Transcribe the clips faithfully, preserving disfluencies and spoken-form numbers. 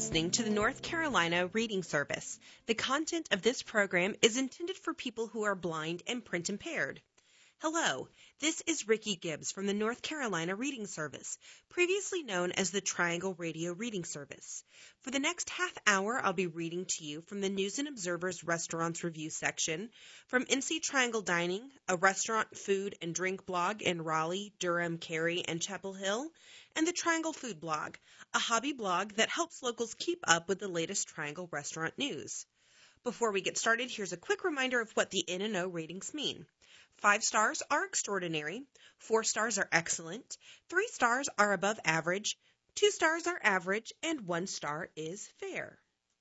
listening to the North Carolina Reading Service. The content of this program is intended for people who are blind and print impaired. Hello, this is Ricky Gibbs from the North Carolina Reading Service, previously known as the Triangle Radio Reading Service. For the next half hour, I'll be reading to you from the News and Observer's Restaurants Review section, from N C Triangle Dining, a restaurant, food, and drink blog in Raleigh, Durham, Cary, and Chapel Hill, and the Triangle Food Blog, a hobby blog that helps locals keep up with the latest Triangle restaurant news. Before we get started, here's a quick reminder of what the N and O ratings mean. Five stars are extraordinary, four stars are excellent, three stars are above average, two stars are average, and one star is fair.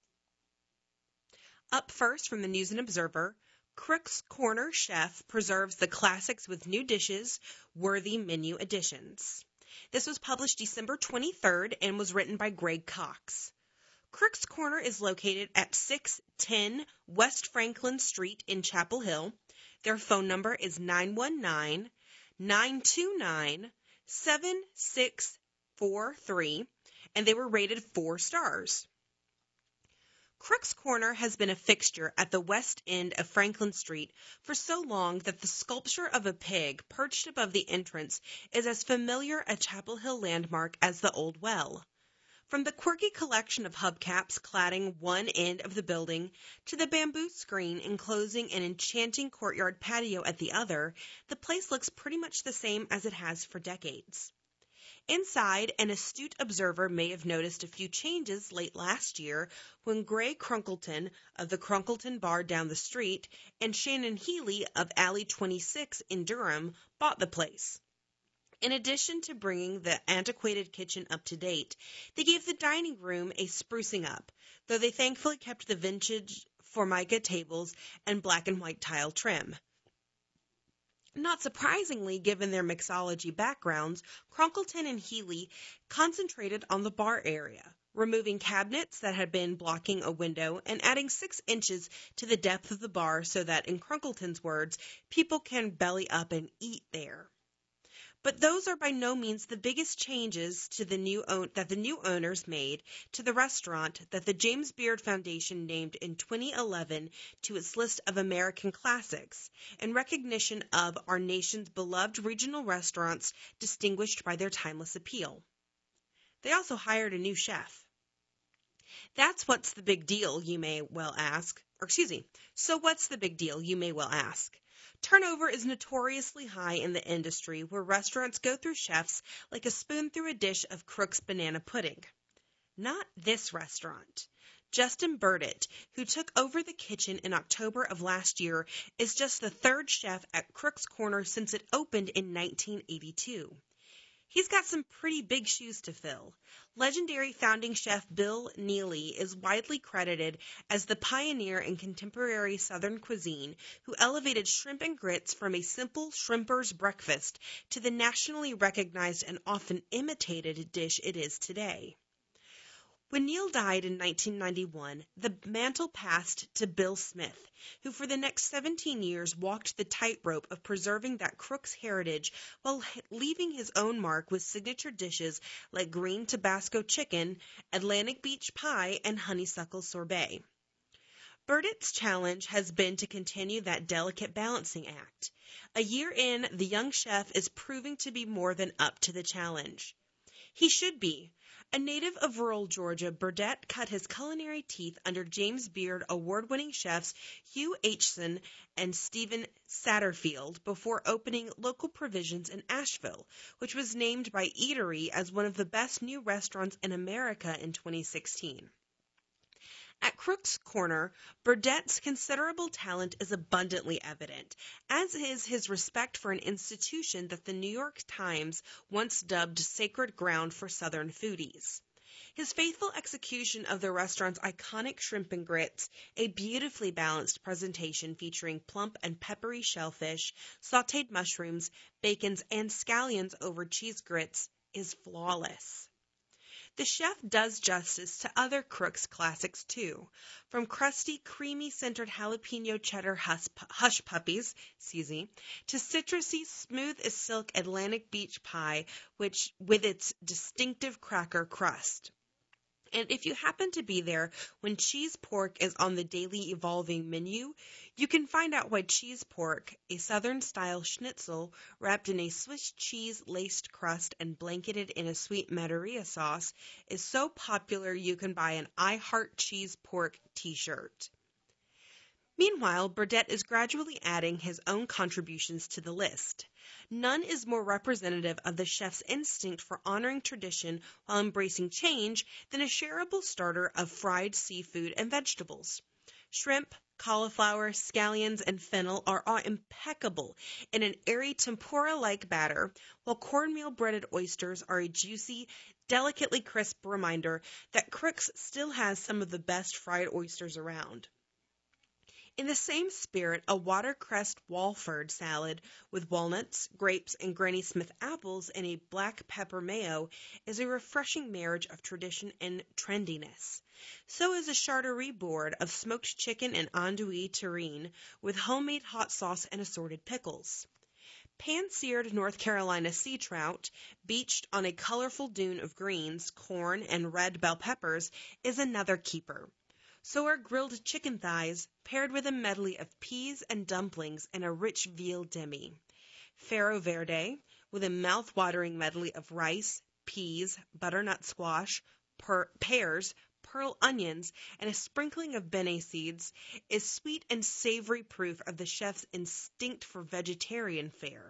Up first from the News and Observer, Crook's Corner chef preserves the classics with new dishes, worthy menu additions. This was published December twenty-third and was written by Greg Cox. Crook's Corner is located at six ten West Franklin Street in Chapel Hill. Their phone number is nine one nine, nine two nine, seven six four three, and they were rated four stars. Crook's Corner has been a fixture at the west end of Franklin Street for so long that the sculpture of a pig perched above the entrance is as familiar a Chapel Hill landmark as the Old Well. From the quirky collection of hubcaps cladding one end of the building to the bamboo screen enclosing an enchanting courtyard patio at the other, the place looks pretty much the same as it has for decades. Inside, an astute observer may have noticed a few changes late last year when Gray Crunkleton of the Crunkleton Bar down the street and Shannon Healy of Alley twenty-six in Durham bought the place. In addition to bringing the antiquated kitchen up to date, they gave the dining room a sprucing up, though they thankfully kept the vintage Formica tables and black and white tile trim. Not surprisingly, given their mixology backgrounds, Crunkleton and Healy concentrated on the bar area, removing cabinets that had been blocking a window and adding six inches to the depth of the bar so that, in Crunkleton's words, people can belly up and eat there. But those are by no means the biggest changes to the new own- that the new owners made to the restaurant that the James Beard Foundation named in twenty eleven to its list of American classics, in recognition of our nation's beloved regional restaurants distinguished by their timeless appeal. They also hired a new chef. That's what's the big deal, you may well ask. Or excuse me, so what's the big deal, you may well ask. Turnover is notoriously high in the industry where restaurants go through chefs like a spoon through a dish of Crook's banana pudding. Not this restaurant. Justin Burdett, who took over the kitchen in October of last year, is just the third chef at Crook's Corner since it opened in nineteen eighty-two. He's got some pretty big shoes to fill. Legendary founding chef Bill Neely is widely credited as the pioneer in contemporary Southern cuisine who elevated shrimp and grits from a simple shrimper's breakfast to the nationally recognized and often imitated dish it is today. When Neal died in nineteen ninety-one, the mantle passed to Bill Smith, who for the next seventeen years walked the tightrope of preserving that Crook's heritage while leaving his own mark with signature dishes like green Tabasco chicken, Atlantic beach pie, and honeysuckle sorbet. Burdett's challenge has been to continue that delicate balancing act. A year in, the young chef is proving to be more than up to the challenge. He should be. A native of rural Georgia, Burdett cut his culinary teeth under James Beard award-winning chefs Hugh Aitchison and Stephen Satterfield before opening Local Provisions in Asheville, which was named by Eatery as one of the best new restaurants in America in twenty sixteen. At Crook's Corner, Burdett's considerable talent is abundantly evident, as is his respect for an institution that the New York Times once dubbed sacred ground for Southern foodies. His faithful execution of the restaurant's iconic shrimp and grits, a beautifully balanced presentation featuring plump and peppery shellfish, sautéed mushrooms, bacons, and scallions over cheese grits, is flawless. The chef does justice to other Crook's classics, too, from crusty, creamy-centered jalapeno cheddar hush, hush puppies excuse me, to citrusy, smooth-as-silk Atlantic beach pie which with its distinctive cracker crust. And if you happen to be there when cheese pork is on the daily evolving menu, you can find out why cheese pork, a southern-style schnitzel wrapped in a Swiss cheese-laced crust and blanketed in a sweet Madeira sauce, is so popular you can buy an I Heart Cheese Pork t-shirt. Meanwhile, Burdett is gradually adding his own contributions to the list. None is more representative of the chef's instinct for honoring tradition while embracing change than a shareable starter of fried seafood and vegetables. Shrimp, cauliflower, scallions, and fennel are all impeccable in an airy tempura-like batter, while cornmeal-breaded oysters are a juicy, delicately crisp reminder that Crook's still has some of the best fried oysters around. In the same spirit, a watercress Walford salad with walnuts, grapes, and Granny Smith apples and a black pepper mayo is a refreshing marriage of tradition and trendiness. So is a charcuterie board of smoked chicken and andouille terrine with homemade hot sauce and assorted pickles. Pan-seared North Carolina sea trout, beached on a colorful dune of greens, corn, and red bell peppers, is another keeper. So are grilled chicken thighs, paired with a medley of peas and dumplings and a rich veal demi. Farro verde, with a mouth-watering medley of rice, peas, butternut squash, per- pears, pearl onions, and a sprinkling of bene seeds, is sweet and savory proof of the chef's instinct for vegetarian fare.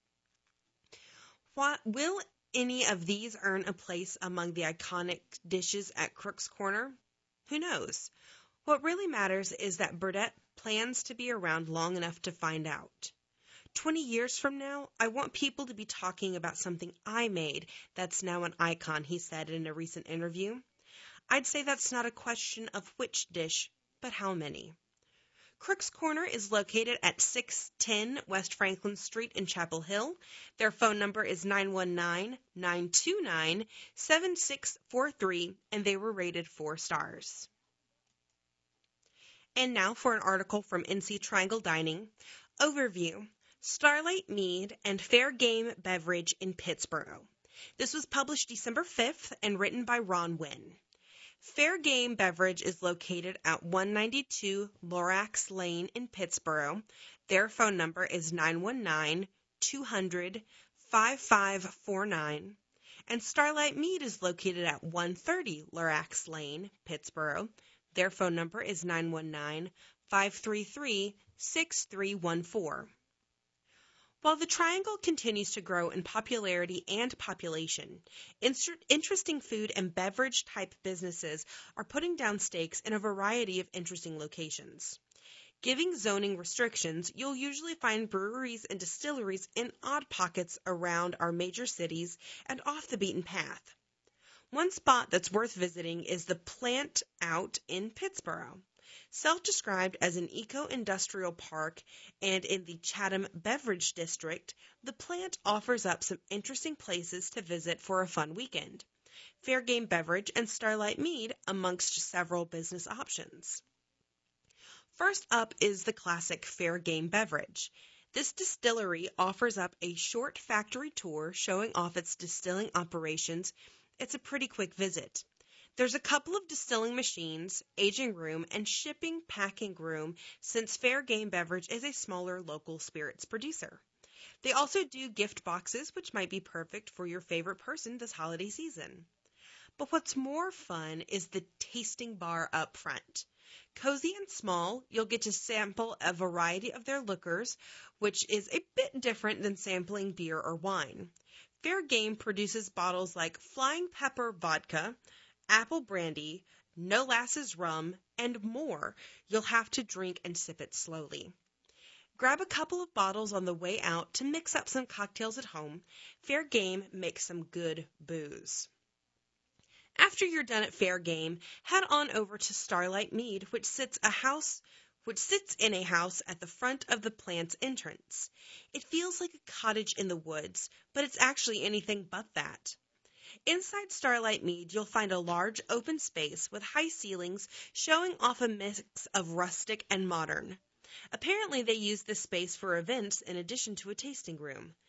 What, will any of these earn a place among the iconic dishes at Crook's Corner? Who knows? What really matters is that Burdett plans to be around long enough to find out. Twenty years from now, I want people to be talking about something I made that's now an icon, he said in a recent interview. I'd say that's not a question of which dish, but how many. Crook's Corner is located at six ten West Franklin Street in Chapel Hill. Their phone number is nine one nine, nine two nine, seven six four three, and they were rated four stars. And now for an article from N C Triangle Dining. Overview: Starlight Mead and Fair Game Beverage in Pittsboro. This was published December fifth and written by Ron Wynn. Fair Game Beverage is located at one ninety-two Lorax Lane in Pittsboro. Their phone number is nine one nine, two hundred, five five four nine. And Starlight Mead is located at one thirty Lorax Lane, Pittsboro. Their phone number is nine one nine, five three three, six three one four. While the Triangle continues to grow in popularity and population, inter- interesting food and beverage-type businesses are putting down stakes in a variety of interesting locations. Giving zoning restrictions, you'll usually find breweries and distilleries in odd pockets around our major cities and off the beaten path. One spot that's worth visiting is the Plant Out in Pittsboro. Self-described as an eco-industrial park and in the Chatham Beverage District, the plant offers up some interesting places to visit for a fun weekend. Fair Game Beverage and Starlight Mead amongst several business options. First up is the classic Fair Game Beverage. This distillery offers up a short factory tour showing off its distilling operations. It's a pretty quick visit. There's a couple of distilling machines, aging room, and shipping packing room since Fair Game Beverage is a smaller local spirits producer. They also do gift boxes, which might be perfect for your favorite person this holiday season. But what's more fun is the tasting bar up front. Cozy and small, you'll get to sample a variety of their liquors, which is a bit different than sampling beer or wine. Fair Game produces bottles like Flying Pepper Vodka, Apple Brandy, No Lasses Rum, and more. You'll have to drink and sip it slowly. Grab a couple of bottles on the way out to mix up some cocktails at home. Fair Game makes some good booze. After you're done at Fair Game, head on over to Starlight Mead, which sits a house which sits in a house at the front of the plant's entrance. It feels like a cottage in the woods, but it's actually anything but that. Inside Starlight Mead, you'll find a large open space with high ceilings showing off a mix of rustic and modern. Apparently, they use this space for events in addition to a tasting room.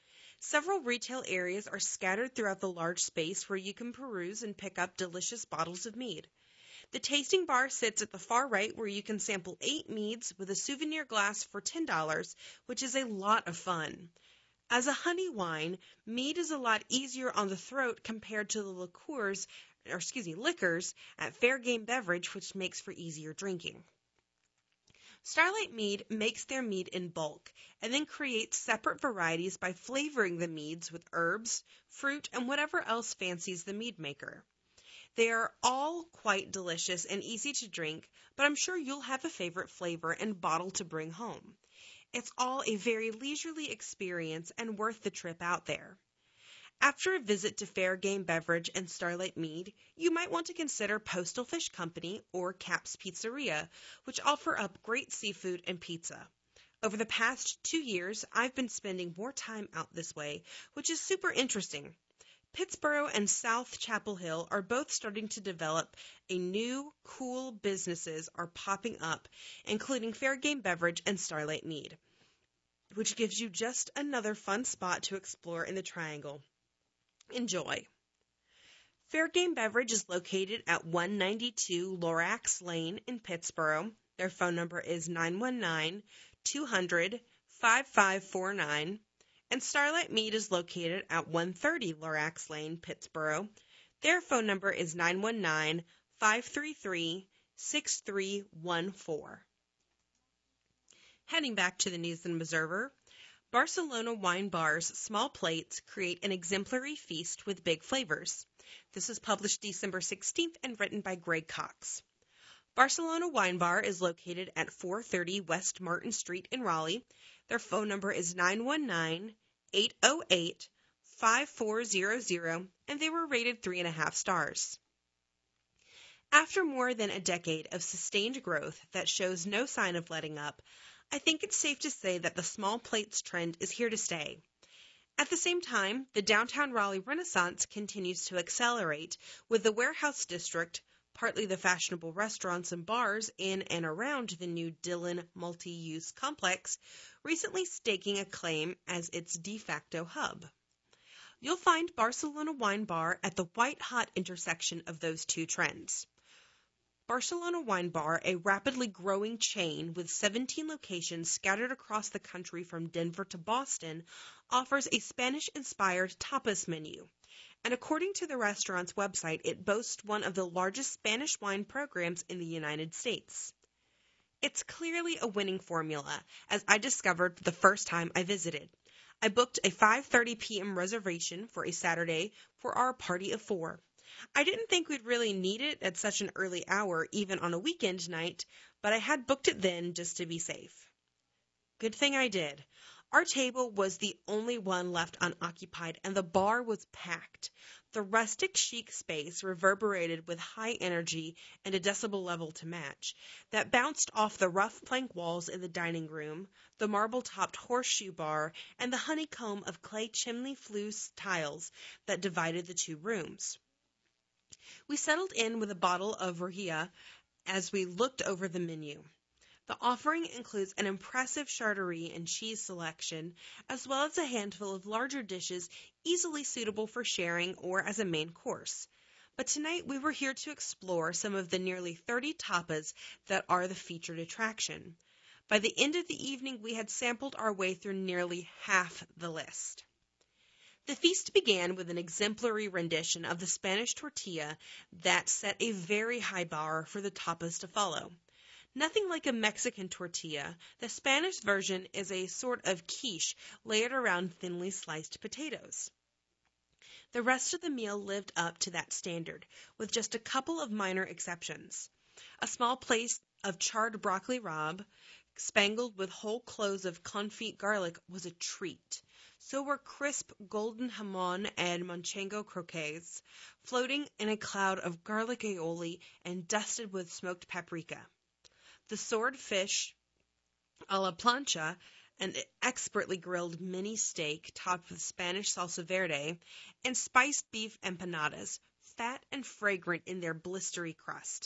Several retail areas are scattered throughout the large space where you can peruse and pick up delicious bottles of mead. The tasting bar sits at the far right where you can sample eight meads with a souvenir glass for ten dollars, which is a lot of fun. As a honey wine, mead is a lot easier on the throat compared to the liqueurs, or excuse me, liquors at Fair Game Beverage, which makes for easier drinking. Starlight Mead makes their mead in bulk and then creates separate varieties by flavoring the meads with herbs, fruit, and whatever else fancies the mead maker. They are all quite delicious and easy to drink, but I'm sure you'll have a favorite flavor and bottle to bring home. It's all a very leisurely experience and worth the trip out there. After a visit to Fair Game Beverage and Starlight Mead, you might want to consider Postal Fish Company or Cap's Pizzeria, which offer up great seafood and pizza. Over the past two years, I've been spending more time out this way, which is super interesting. Pittsboro and South Chapel Hill are both starting to develop a new, cool businesses are popping up, including Fair Game Beverage and Starlight Mead, which gives you just another fun spot to explore in the Triangle. Enjoy. Fair Game Beverage is located at one ninety-two Lorax Lane in Pittsboro. Their phone number is nine one nine, two hundred, five five four nine. And Starlight Mead is located at one thirty Lorax Lane, Pittsboro. Their phone number is nine one nine, five three three, six three one four. Heading back to the News and Observer, Barcelona Wine Bar's small plates create an exemplary feast with big flavors. This was published December sixteenth and written by Greg Cox. Barcelona Wine Bar is located at four thirty West Martin Street in Raleigh. Their phone number is nine one nine, eight oh eight, five four zero zero, and they were rated three and a half stars. After more than a decade of sustained growth that shows no sign of letting up, I think it's safe to say that the small plates trend is here to stay. At the same time, the downtown Raleigh Renaissance continues to accelerate, with the warehouse district, partly the fashionable restaurants and bars in and around the new Dillon multi-use complex, recently staking a claim as its de facto hub. You'll find Barcelona Wine Bar at the white-hot intersection of those two trends. Barcelona Wine Bar, a rapidly growing chain with seventeen locations scattered across the country from Denver to Boston, offers a Spanish-inspired tapas menu. And according to the restaurant's website, it boasts one of the largest Spanish wine programs in the United States. It's clearly a winning formula, as I discovered the first time I visited. I booked a five thirty p.m. reservation for a Saturday for our party of four. I didn't think we'd really need it at such an early hour, even on a weekend night, but I had booked it then just to be safe. Good thing I did. Our table was the only one left unoccupied, and the bar was packed. The rustic chic space reverberated with high energy and a decibel level to match, that bounced off the rough plank walls in the dining room, the marble-topped horseshoe bar, and the honeycomb of clay chimney flue tiles that divided the two rooms. We settled in with a bottle of Rojilla as we looked over the menu. The offering includes an impressive charcuterie and cheese selection, as well as a handful of larger dishes easily suitable for sharing or as a main course. But tonight we were here to explore some of the nearly thirty tapas that are the featured attraction. By the end of the evening, we had sampled our way through nearly half the list. The feast began with an exemplary rendition of the Spanish tortilla that set a very high bar for the tapas to follow. Nothing like a Mexican tortilla, the Spanish version is a sort of quiche layered around thinly sliced potatoes. The rest of the meal lived up to that standard, with just a couple of minor exceptions. A small plate of charred broccoli rabe, spangled with whole cloves of confit garlic, was a treat. So were crisp golden jamon and manchego croquettes, floating in a cloud of garlic aioli and dusted with smoked paprika. The swordfish a la plancha, an expertly grilled mini steak topped with Spanish salsa verde, and spiced beef empanadas, fat and fragrant in their blistery crust.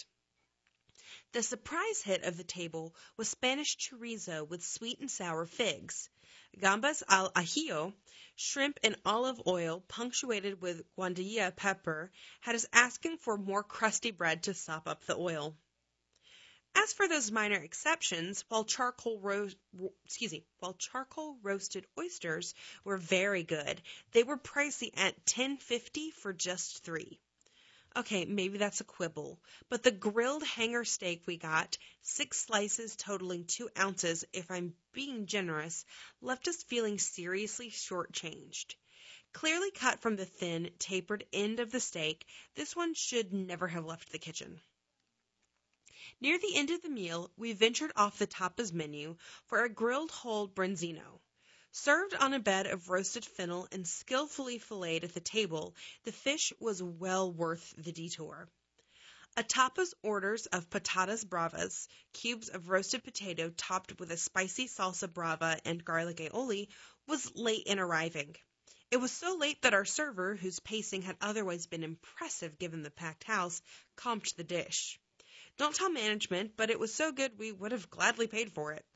The surprise hit of the table was Spanish chorizo with sweet and sour figs. Gambas al ajillo, Shrimp and olive oil, punctuated with guandilla pepper, had us asking for more crusty bread to sop up the oil. As for those minor exceptions, while charcoal ro- excuse me, while charcoal roasted oysters were very good, they were pricey at ten fifty for just three. Okay, maybe that's a quibble, but the grilled hanger steak we got, six slices totaling two ounces if I'm being generous, left us feeling seriously shortchanged. Clearly cut from the thin, tapered end of the steak, this one should never have left the kitchen. Near the end of the meal, we ventured off the tapas menu for a grilled whole branzino. Served on a bed of roasted fennel and skillfully filleted at the table, the fish was well worth the detour. A tapas orders of patatas bravas, cubes of roasted potato topped with a spicy salsa brava and garlic aioli, was late in arriving. It was so late that our server, whose pacing had otherwise been impressive given the packed house, comped the dish. Don't tell management, but it was so good we would have gladly paid for it.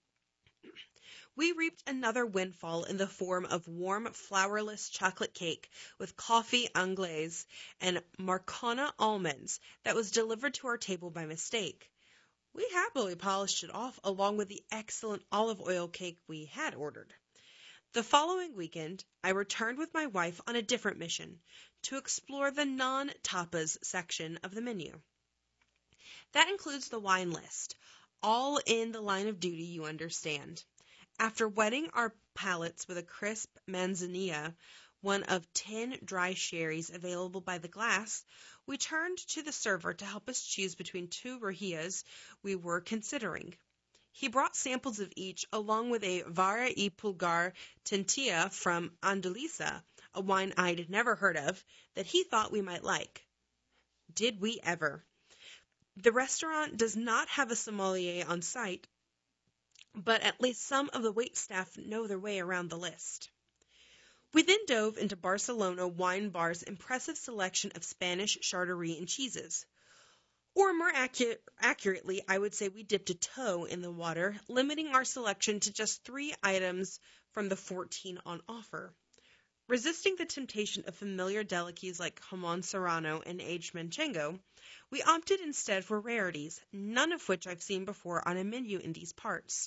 We reaped another windfall in the form of warm, flourless chocolate cake with coffee anglaise and Marcona almonds that was delivered to our table by mistake. We happily polished it off along with the excellent olive oil cake we had ordered. The following weekend, I returned with my wife on a different mission, to explore the non-tapas section of the menu. That includes the wine list, all in the line of duty, you understand. After wetting our palates with a crisp manzanilla, one of ten dry sherries available by the glass, we turned to the server to help us choose between two rejillas we were considering. He brought samples of each, along with a Vara y Pulgar Tintilla from Andalusia, a wine I'd never heard of, that he thought we might like. Did we ever? The restaurant does not have a sommelier on site, but at least some of the waitstaff know their way around the list. We then dove into Barcelona Wine Bar's impressive selection of Spanish charcuterie and cheeses. Or more acu- accurately, I would say we dipped a toe in the water, limiting our selection to just three items from the fourteen on offer. Resisting the temptation of familiar delicacies like jamon serrano and aged manchego, we opted instead for rarities, none of which I've seen before on a menu in these parts.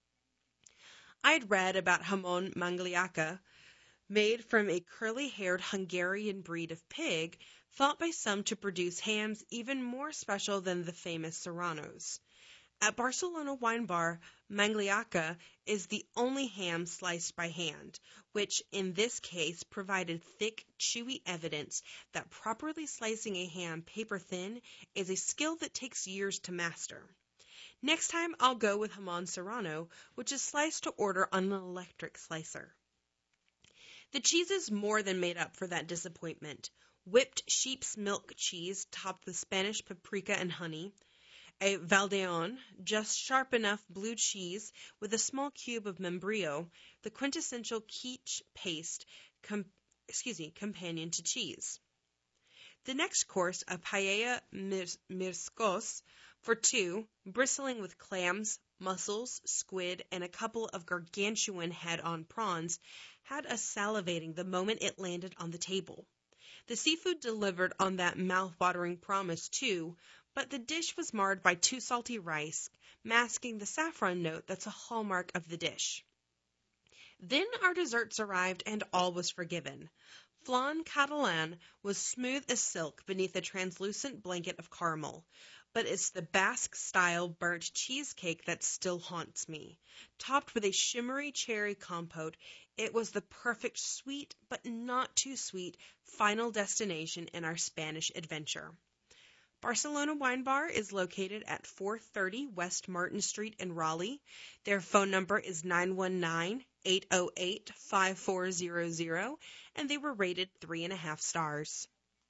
I had read about jamon mangliaca, made from a curly-haired Hungarian breed of pig, thought by some to produce hams even more special than the famous serranos. At Barcelona Wine Bar, mangliaca is the only ham sliced by hand, which in this case provided thick, chewy evidence that properly slicing a ham paper-thin is a skill that takes years to master. Next time I'll go with jamon serrano, which is sliced to order on an electric slicer. The cheeses more than made up for that disappointment. Whipped sheep's milk cheese topped with Spanish paprika and honey, a Valdeon, just sharp enough blue cheese with a small cube of membrillo, the quintessential quiche paste, com- excuse me, companion to cheese. The next course, a paella mirscos for two, bristling with clams, mussels, squid, and a couple of gargantuan head-on prawns, had us salivating the moment it landed on the table. The seafood delivered on that mouth-watering promise, too, but the dish was marred by too salty rice, masking the saffron note that's a hallmark of the dish. Then our desserts arrived, and all was forgiven. Flan Catalan was smooth as silk beneath a translucent blanket of caramel, but it's the Basque-style burnt cheesecake that still haunts me. Topped with a shimmery cherry compote, it was the perfect sweet, but not too sweet, final destination in our Spanish adventure. Barcelona Wine Bar is located at four thirty West Martin Street in Raleigh. Their phone number is nine one nine, eight oh eight, five four zero zero, and they were rated three and a half stars.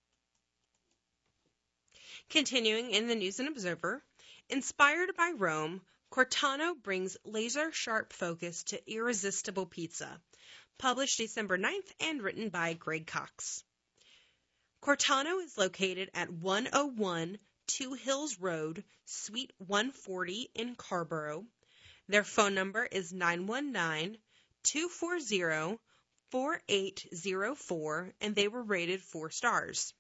Continuing in the News and Observer, inspired by Rome, Cortano brings laser-sharp focus to irresistible pizza. Published December ninth and written by Greg Cox. Cortano is located at one oh one Two Hills Road, Suite one forty in Carborough. Their phone number is nine one nine, two four zero, four eight zero four, and they were rated four stars.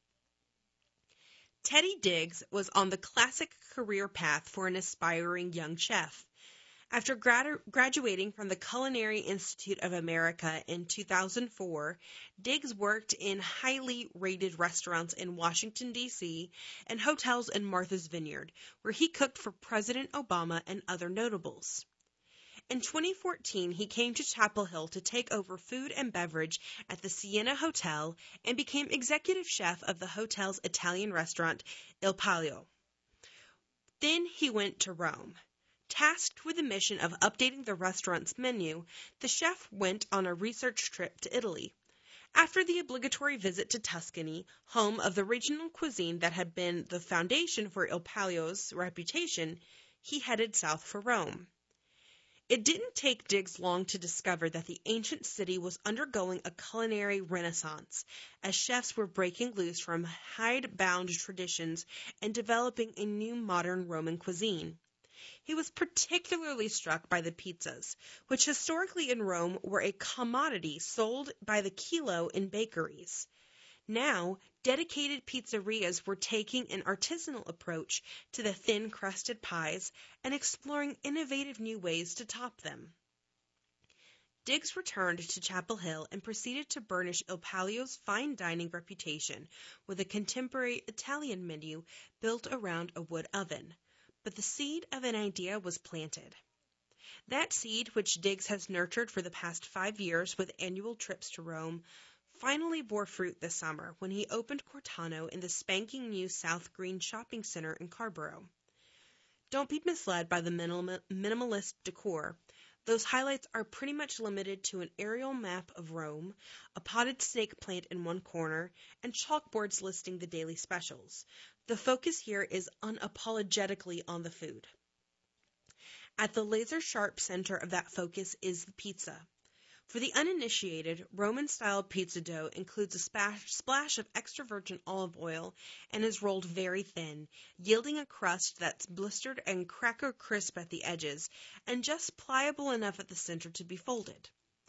Teddy Diggs was on the classic career path for an aspiring young chef. After gradu- graduating from the Culinary Institute of America in two thousand four, Diggs worked in highly rated restaurants in Washington, D C and hotels in Martha's Vineyard, where he cooked for President Obama and other notables. In twenty fourteen, he came to Chapel Hill to take over food and beverage at the Sienna Hotel and became executive chef of the hotel's Italian restaurant, Il Palio. Then he went to Rome. Tasked with the mission of updating the restaurant's menu, the chef went on a research trip to Italy. After the obligatory visit to Tuscany, home of the regional cuisine that had been the foundation for Il Palio's reputation, he headed south for Rome. It didn't take Diggs long to discover that the ancient city was undergoing a culinary renaissance, as chefs were breaking loose from hidebound traditions and developing a new modern Roman cuisine. He was particularly struck by the pizzas, which historically in Rome were a commodity sold by the kilo in bakeries. Now, dedicated pizzerias were taking an artisanal approach to the thin-crusted pies and exploring innovative new ways to top them. Diggs returned to Chapel Hill and proceeded to burnish Il Palio's fine dining reputation with a contemporary Italian menu built around a wood oven. But the seed of an idea was planted. That seed, which Diggs has nurtured for the past five years with annual trips to Rome, finally bore fruit this summer when he opened Cortano in the spanking new South Green Shopping Center in Carrboro. Don't be misled by the minimal, minimalist decor. Those highlights are pretty much limited to an aerial map of Rome, a potted snake plant in one corner, and chalkboards listing the daily specials. The focus here is unapologetically on the food. At the laser-sharp center of that focus is the pizza. For the uninitiated, Roman-style pizza dough includes a splash, splash of extra virgin olive oil and is rolled very thin, yielding a crust that's blistered and cracker crisp at the edges, and just pliable enough at the center to be folded.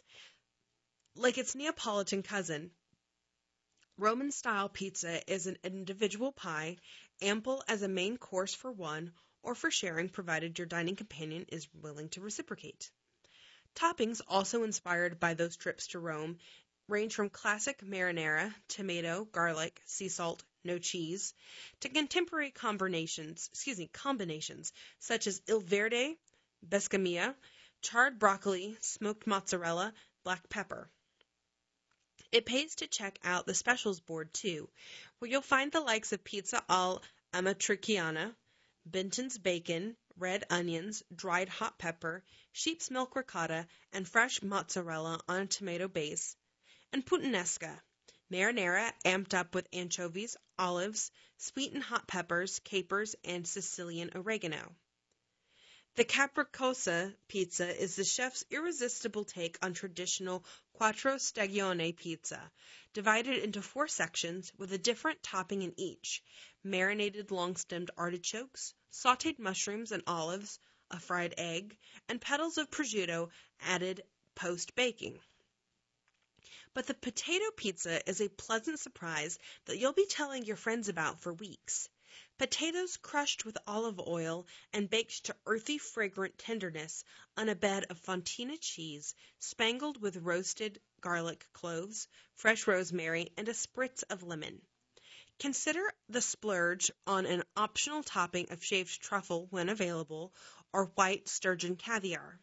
Like its Neapolitan cousin, Roman-style pizza is an individual pie, ample as a main course for one, or for sharing provided your dining companion is willing to reciprocate. Toppings, also inspired by those trips to Rome, range from classic marinara, tomato, garlic, sea salt, no cheese, to contemporary combinations, excuse me, combinations such as il verde, bescamilla, charred broccoli, smoked mozzarella, black pepper. It pays to check out the specials board too, where you'll find the likes of pizza al amatriciana, Benton's bacon, red onions, dried hot pepper, sheep's milk ricotta, and fresh mozzarella on a tomato base, and puttanesca, marinara amped up with anchovies, olives, sweet and hot peppers, capers, and Sicilian oregano. The capricciosa pizza is the chef's irresistible take on traditional quattro stagione pizza, divided into four sections with a different topping in each: marinated long-stemmed artichokes, sautéed mushrooms and olives, a fried egg, and petals of prosciutto added post-baking. But the potato pizza is a pleasant surprise that you'll be telling your friends about for weeks. Potatoes crushed with olive oil and baked to earthy, fragrant tenderness on a bed of fontina cheese, spangled with roasted garlic cloves, fresh rosemary, and a spritz of lemon. Consider the splurge on an optional topping of shaved truffle when available, or white sturgeon caviar.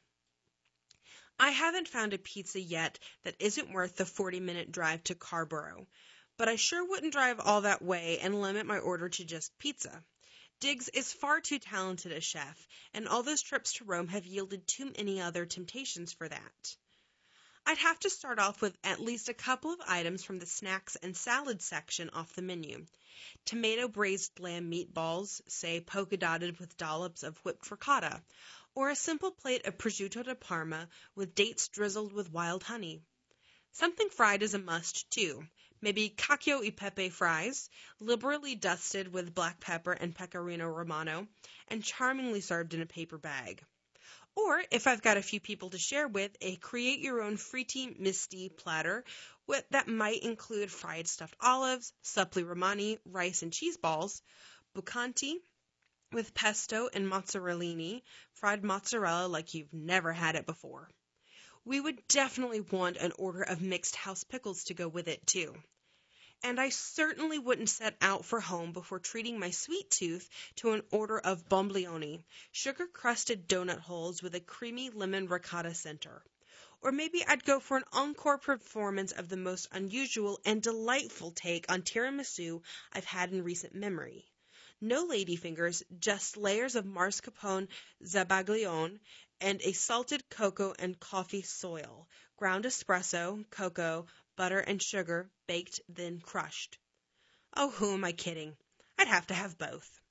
I haven't found a pizza yet that isn't worth the forty-minute drive to Carrboro, but I sure wouldn't drive all that way and limit my order to just pizza. Diggs is far too talented a chef, and all those trips to Rome have yielded too many other temptations for that. I'd have to start off with at least a couple of items from the snacks and salad section off the menu. Tomato braised lamb meatballs, say polka-dotted with dollops of whipped ricotta, or a simple plate of prosciutto di Parma with dates drizzled with wild honey. Something fried is a must, too. Maybe cacio e pepe fries, liberally dusted with black pepper and pecorino romano, and charmingly served in a paper bag. Or if I've got a few people to share with, a create your own fruity misty platter with, that might include fried stuffed olives, suppli romani, rice and cheese balls, buccanti with pesto and mozzarellini, fried mozzarella like you've never had it before. We would definitely want an order of mixed house pickles to go with it too. And I certainly wouldn't set out for home before treating my sweet tooth to an order of bomblioni, sugar-crusted donut holes with a creamy lemon ricotta center. Or maybe I'd go for an encore performance of the most unusual and delightful take on tiramisu I've had in recent memory. No ladyfingers, just layers of mascarpone zabaglione and a salted cocoa and coffee soil, ground espresso, cocoa, butter and sugar, baked, then crushed. Oh, who am I kidding? I'd have to have both.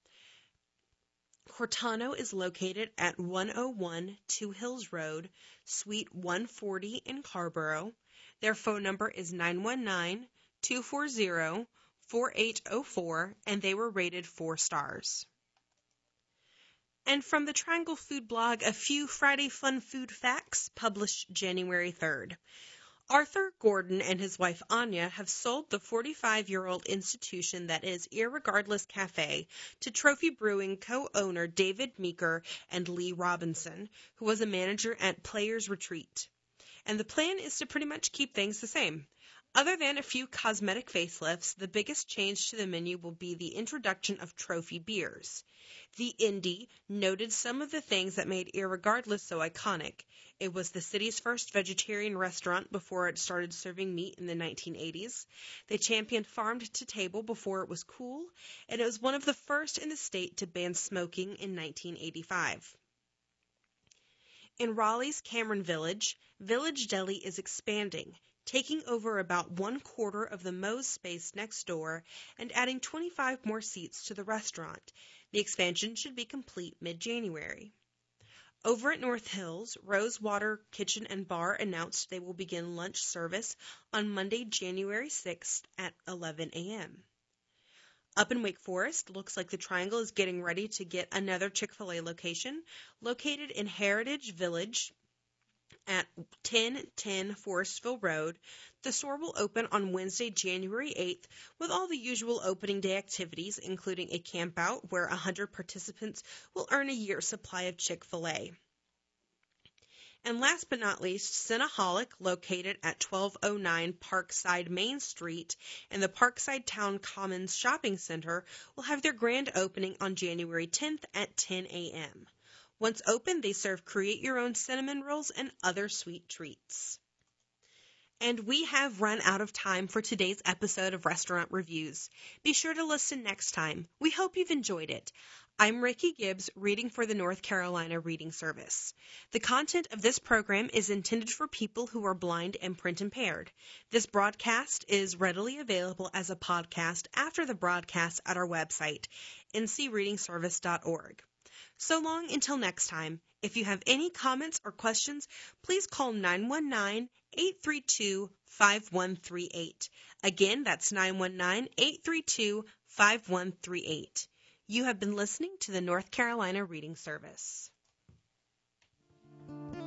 Cortano is located at one oh one Two Hills Road, Suite one forty in Carborough. Their phone number is nine one nine, two four zero, four eight zero four, and they were rated four stars. And from the Triangle Food blog, a few Friday Fun Food Facts published January third. Arthur Gordon and his wife Anya have sold the forty-five-year-old institution that is Irregardless Cafe to Trophy Brewing co-owner David Meeker and Lee Robinson, who was a manager at Players Retreat. And the plan is to pretty much keep things the same. Other than a few cosmetic facelifts, the biggest change to the menu will be the introduction of trophy beers. The Indie noted some of the things that made Irregardless so iconic. It was the city's first vegetarian restaurant before it started serving meat in the nineteen eighties. They championed farmed to table before it was cool, and it was one of the first in the state to ban smoking in nineteen eighty-five. In Raleigh's Cameron Village, Village Deli is expanding, taking over about one quarter of the Moe's space next door and adding twenty-five more seats to the restaurant. The expansion should be complete mid-January. Over at North Hills, Rosewater Kitchen and Bar announced they will begin lunch service on Monday, January sixth at eleven a.m. Up in Wake Forest, looks like the Triangle is getting ready to get another Chick-fil-A location located in Heritage Village at ten ten Forestville Road. The store will open on Wednesday, January eighth, with all the usual opening day activities, including a campout where one hundred participants will earn a year's supply of Chick-fil-A. And last but not least, Cinnaholic, located at twelve oh nine Parkside Main Street in the Parkside Town Commons Shopping Center, will have their grand opening on January tenth at ten a.m. Once open, they serve create-your-own cinnamon rolls and other sweet treats. And we have run out of time for today's episode of Restaurant Reviews. Be sure to listen next time. We hope you've enjoyed it. I'm Ricky Gibbs, reading for the North Carolina Reading Service. The content of this program is intended for people who are blind and print impaired. This broadcast is readily available as a podcast after the broadcast at our website, n c reading service dot org. So long until next time. If you have any comments or questions, please call nine one nine, eight three two, five one three eight. Again, that's nine one nine, eight three two, five one three eight. You have been listening to the North Carolina Reading Service.